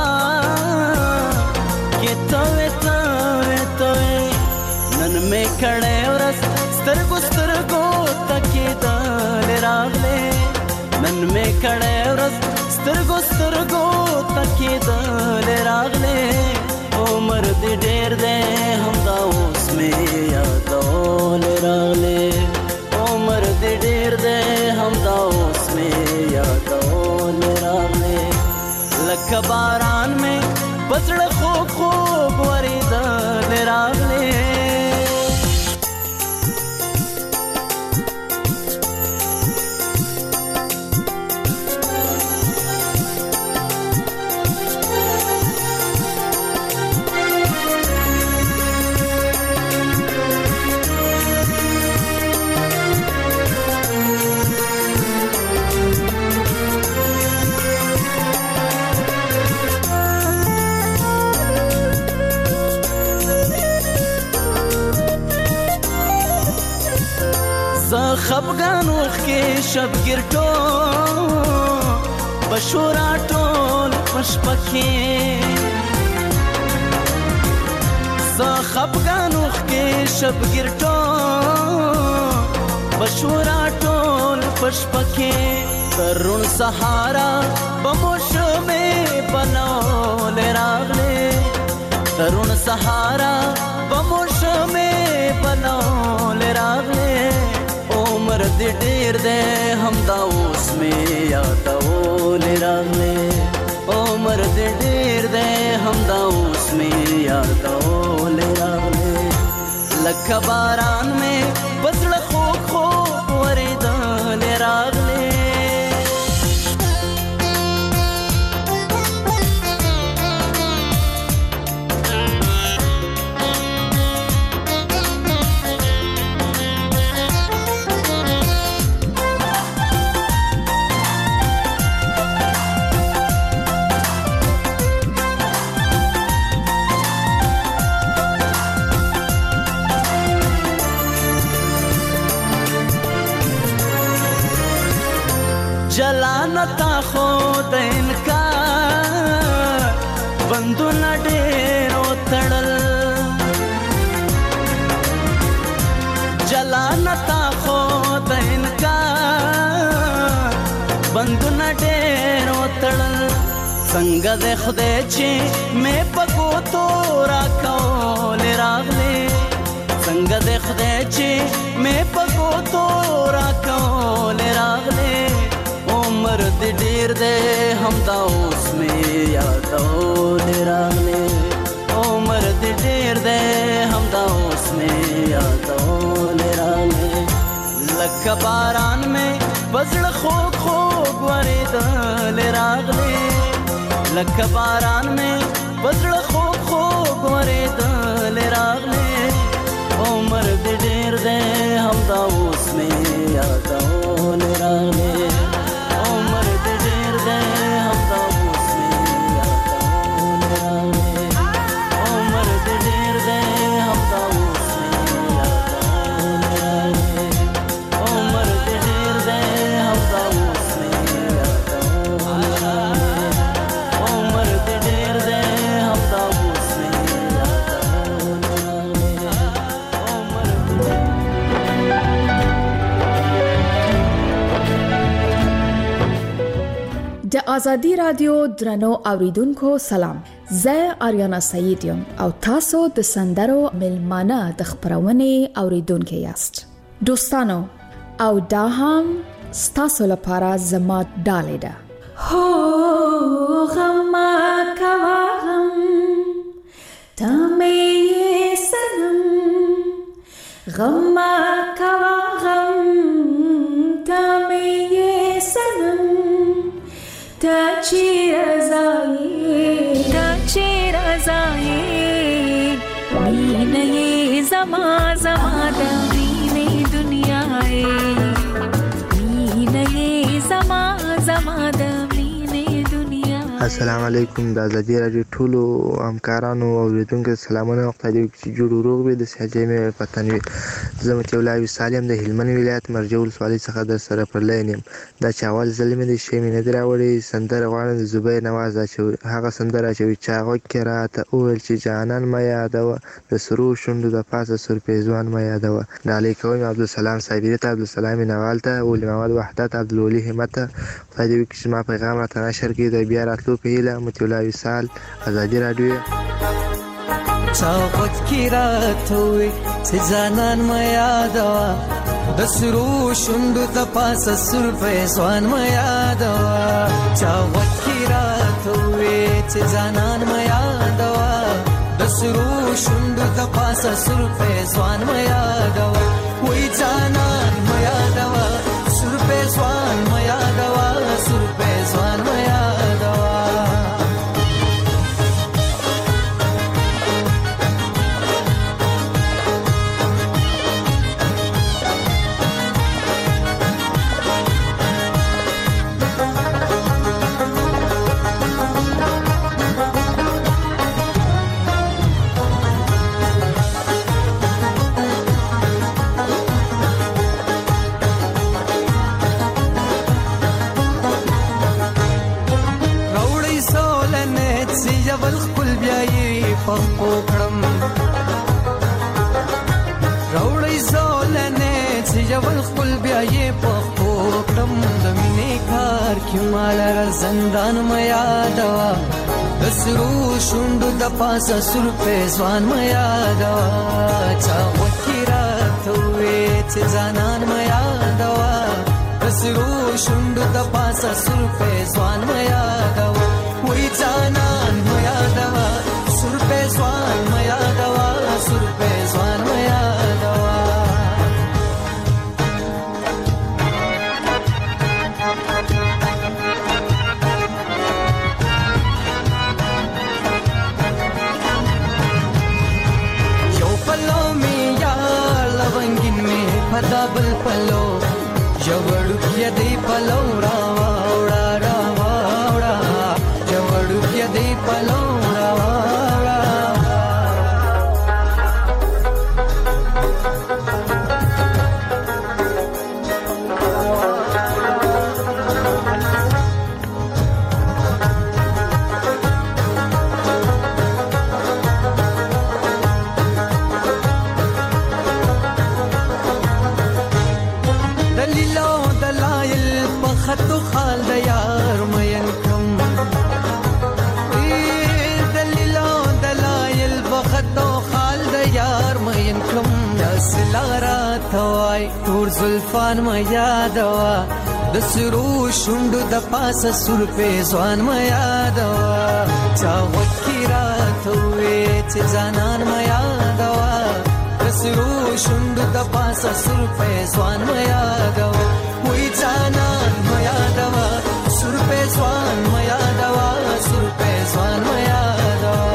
کې توې توې توې، نن مې کړې ورځ سترګو سترګو ته کېدل راغلې، نن مې کړې ورځ سترګو سترګو ته کېدل راغلې، عمر دې ډېر دی همدا اوس مې یادول راغلې، عمر دې ډېر دی همدا اوس مې یادول راغلې، لکه باران مې په زړه خوږ خوږ ورېدل راغلې. خفګان وخ کې شبګر ټول بشورا ټول پشپکې زه خفګان وخ کې شبګر ټول بشورا ټول پشپکې ترون سهارا بموشمه بنول راغله ترون سهارا بموشمه بنول راغله عمر دې ډېر دې هم دا اوس مې یادول راغله عمر دې ډېر دې هم دا اوس مې یادول راغله لکه باران مې پسړه خو خو ورېدل راغله جلانتا خود انکار بندونه ډېر وتړل جلانتا خود انکار بندونه ډېر وتړل څنګه دې خدای چې مې پکو تو راکول راغلې څنګه دې خدای چې مې پکو تو راکول راغلې عمر دې ډېر دې هم دا اوس مې یادول راغلې عمر دې ډېر دې هم دا اوس مې یادول راغلې لکه باران مې بزړه خوږ خوږ ورېدل راغلې لکه باران مې بزړه خوږ خوږ ورېدل راغلې عمر دې ډېر دې هم دا اوس مې یادول راغلې د ازادي رادیو درنو اوریدونکو سلام زه آریانا سعید یم او تاسو د سندرو ملمانه د خبرونې اوریدونکو یاست دوستانو او دا هم ستاسو لپاره زما ډالې ده هو غم کوا غم تمه سنم غم کوا غم تمه سنم تا چیرزایی تا چیرزایی مینه زما زما د مینه دنیای مینه زما زما د مینه دنیا. السلام علیکم د ازادي رادیو ټولو همکارانو او اوریدونکو سلامونه وخت دی چې جوړ روغ به د سهجې مې پتن وي زه متولای سالم د هلمند ولایت مرجو ولسوالۍ څخه در سره پر لاینم دا چې اول ځل مې د شی مې نه دراوړي سندره غواړم د زبیر نواز چې هغه سندره چې چاغو کې راته اول چې جانان ما یادوه د سرو شوندو د پاسه سر پیزوان ما یادوه د علیکوم عبدالسلام صابری ته عبدالسلام نوال ته ولي محمد وحدت عبدالولي همت خدای دې وکړي چې ما پیغام راته نشر کړي د بیا راتلو په هیله متولای وصال ازادي رادیو چاوت کی راته وي چې ځانان ما یادوه د سرو شوندو د پاسه سر پیزوان ما یادوه چاوت کی راته وي چې ځانان ما یادوه د سرو شوندو د پاسه سر پیزوان ما یادوه وای ځانان ما یادوه سر پیزوان ما یادوه سر پیزوان ما یادوه ژول خپل بیا یې پخپو کړم راوړی زولنې چې ژول خپل بیا یې پخپو کړم د مینې کار کې مال را زندان مې یادوا د سرو شونډو د پاسه سور پېزوان مې یادوا چا وکړه راته وې چې ځانان مې یادوا د سرو شونډو د پاسه سور پېزوان مې یادوا وې ځانان مې یادوا سور پېزوان مې یادوا سور پېزوان مې یادوا پدابل پلو جوړو کې دی پلو را وړا را وړا جوړو کې دی پلو را وړا خطو خال د یار مین کم دلیلو دلایل بخطو خال د یار مین کم دسلارا توای تور زلفان ما یادوا د سرو شوندو د پاسه سور پېزوان ما یادوا چا وکیرا توې چې ځانان ما یادوا د سرو شوندو د پاسه سور پېزوان ما یادوا وې ځانان ما یادوا سور پېزوان ما یادوا سور پېزوان ما یادوا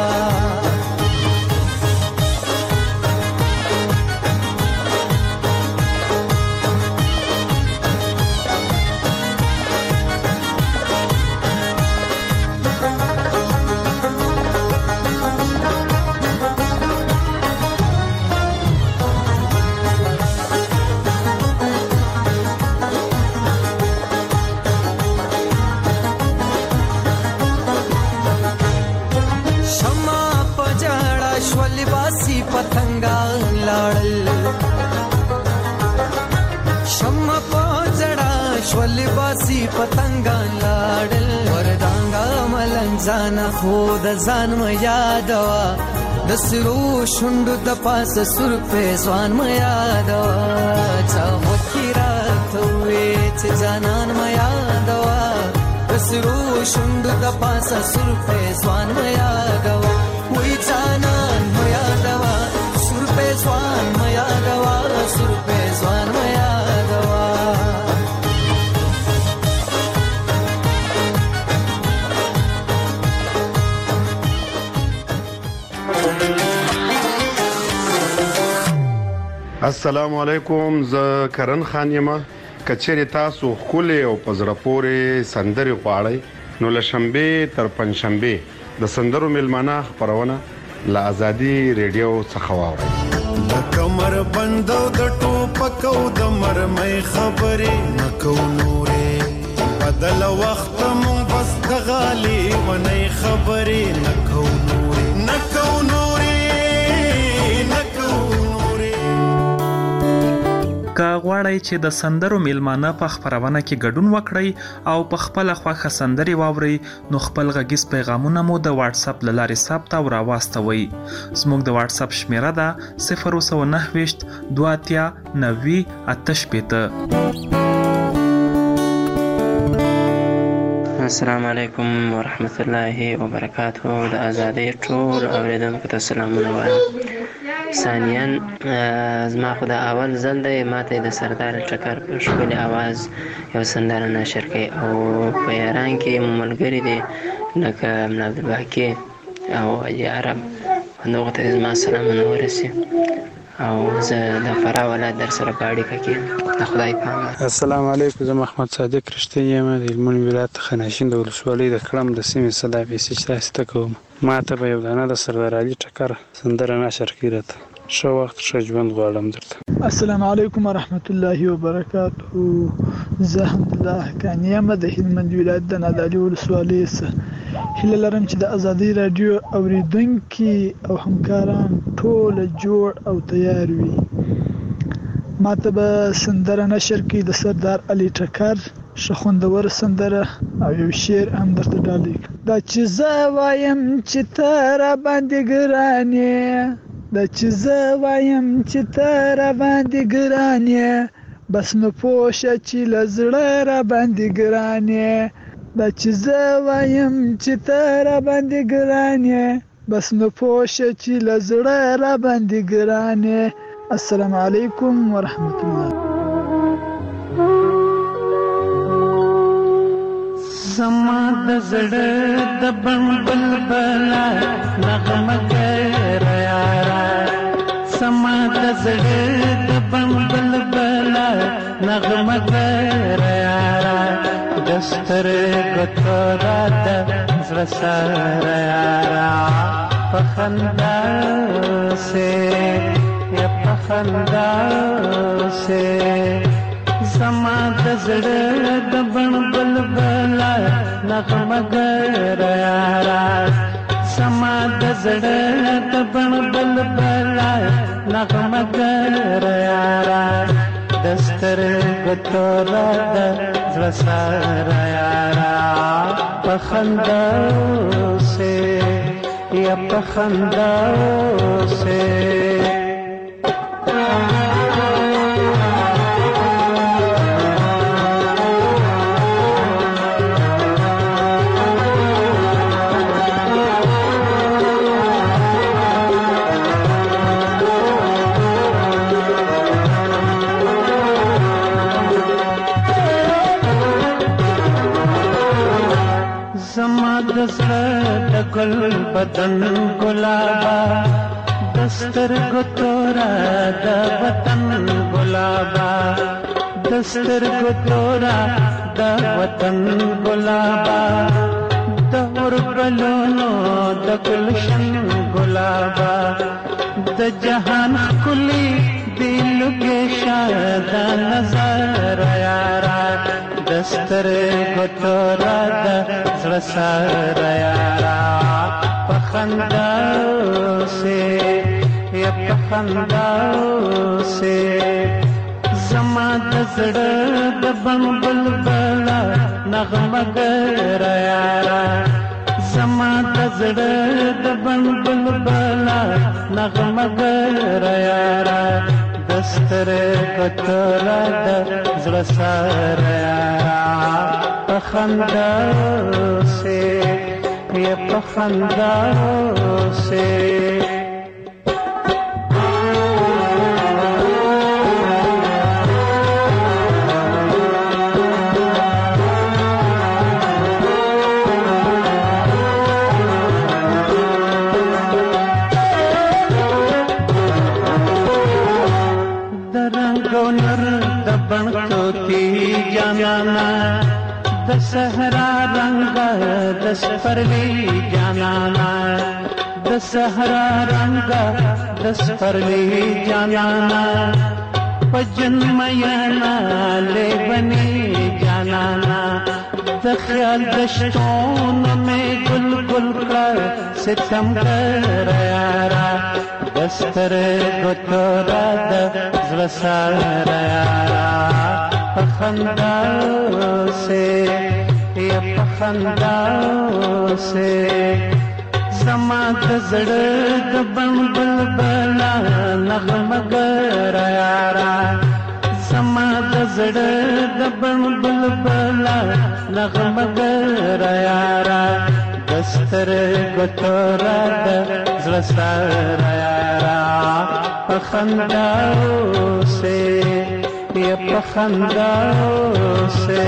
پتنګان لاړل شمع پوجړه شولې باسي پتنګان لاړل وردانګا ملنګ خود ځان م یادوا د سرو شوندو د پاسه سور پېزوان م یادوا چا وکیرا توې چې ځانان م یادوا د سرو شوندو د پاسه سور پېزوان م یادوا وې ځانان م یادوا سور پېزوان م یادوا سور پېزوان م یادوا السلام علیکم ز کرن خان یم کچېری تاسو خولې او پزړه پورې سندري غواړئ نو لشنبه تر پنځشنبه د سندرو ملمانه خبرونه لا ازادي ریډیو څخه واورئ د کمر بندو د ټوپکو د مرمۍ خبرې نکو نورې بدل وخت مون بس د غالي ونې خبرې نکو نورې نکو نورې نکو که غواړئ چې د سندرو میلمانه په خبرونه کې ګډون وکړئ او په خپل خوښه سندري واورئ نو خپل غږیز پیغامونه مو د واتس اپ له لارې ثبت او راواستوئ. زموږ د واتس اپ شمیره ده صفر سو نهه ویشت دوه اتیا نوي اته شپېته. السلام علیکم ورحمت الله وبرکاته. د ازادۍ ټول اوریدونکو ته سلامونه وایم. ثانیاً زما خو د اول ځل دی ماته د سردار ټکر په ښکلي اواز یو سندره نشر کوي او په ایران کې ملګري دي لکه ملا عبدالباقي او علي عرب هغوی ته زما سلامونه ورسي او زه د فراه ولایت در سره په اړیکه کې د خدای په امان. السلام علیکم. زه محمد صادق رښتین یم د هلمند ولایت خناشین د ولسوالۍ د کړم د سیمې صدا پیسې تاسو کوم. ما ته به یو دانه د سردار علي ټکر سندره نشر کړې ده. ښه وخت ښه ژوند غواړم درته. السلام علیکم ورحمت الله وبرکاته. زه حمدالله حقانی یم د هلمند ولایت د نادعلي ولسوالۍ څخه. هیله لرم چې د ازادي رادیو اوریدونکي او همکاران ټول جوړ او تیار وي. ماته به سندره نشر کړي د سردار علي ټکر ښه خوندور سندره او یو شعر هم درته ډالۍ کړم. دا چې زه وایم چې ته راباندې ګران یې، دا چې زه وایم چې ته راباندې ګران یې، بس نو پوه شه چې له زړه راباندې ګران یې، دا چې زه وایم چې ته راباندې ګران یې، بس نو پوه شه چې له زړه راباندې ګران یې. السلام علیکم ورحمت الله. زما د زړه د بڼ بلبله نغمه ګره یاره، زما د زړه د بڼ بلبله نغمه ګره یاره، د سترګو توره د زړه سره یاره، په خندا سې یا په خندا سې زما د زړه د بڼ بلبله نغمه ګره یاره، زما د زړه د بڼ بلبله نغمه ګره یاره، د سترګو توره د زړه سره یاره، په خندا سې یا په خندا سې زما د زړه د ګل بدن ګلابا، د سترګو توره د وطن ګلابا، د سترګو توره د وطن ګلابا، د اوربلونو د ګلشن ګلابا، د جهان ښکلي د لوګي شاد نظر یاره، د سترګو توره د زړه سره یاره، په خندا سې یا په خندا سې زما د زړه د بڼ بلبله نغمه ګره یاره، زما د زړه د بڼ بلبله نغمه ګره یاره، د سترګو توره د زړه سره یاره، په خندا سې یا په خندا سې جانانا د صحرا رنگ د سپرلی جانانا، د صحرا رنگ د سپرلی جانانا، پجن میانا لے بنی جانانا، د خیال دشتون میں گل گل کر ستم کر یارا، دستر گتورا د زړه سره یارا، په خندا سې یا په خندا سې زما د زړه د بڼ بلبله نغمه ګره یاره، زما د زړه د بڼ بلبله نغمه ګره یاره، د سترګو توره د زړه سره یاره، په خندا سې یا په خندا سې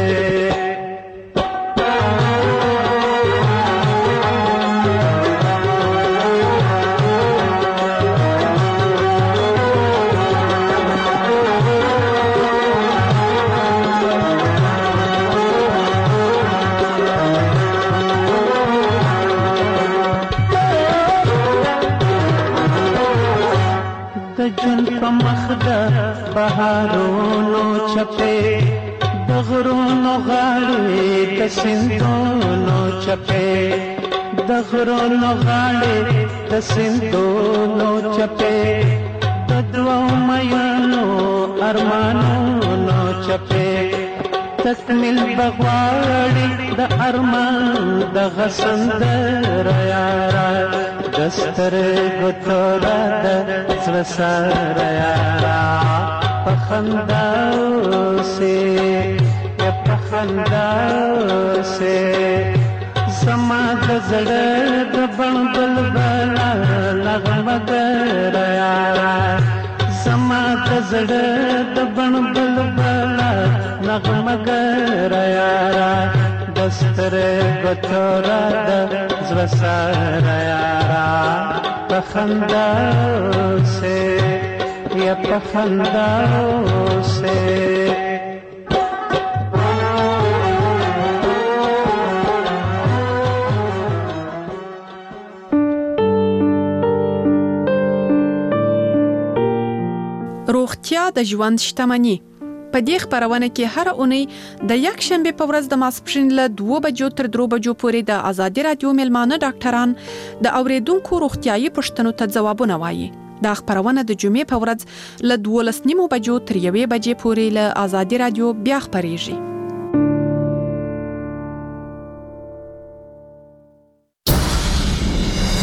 د جون په مخ د بهارونو چپې، د غرونو غاړې د سیندونو چپې، د غرونو غاړې د سیندونو چپې د دوو میینو ارمانونو چپې تکمیل بغواړي د ارمان دغه سندره یاره د سترګو توره د زړه سره یاره په خندا اوسې یا په خندا اوسې زما د زړه د بڼ بلبله نغمه ګره یاره زما د زړه د بڼ بلبله نغمه ګره یاره د سترګو توره د زړه سره یاره په خندا اوسې یا په خندا اوسې روغتیا د ژوند شتمني. په دې خبرونه کې هر اونۍ د یک شنبه په ورځ د ماسپښین له دوه بجو تر درې بجو پورې د آزادي رادیو ملمانه ډاکټران د اوریدونکو روغتیايي پوښتنو ته ځوابونه وایي. دا خبرونه د جمعې په ورځ له دولس نیمو بجو تر یوې بجې پورې له آزادي رادیو بیا خبرېږي.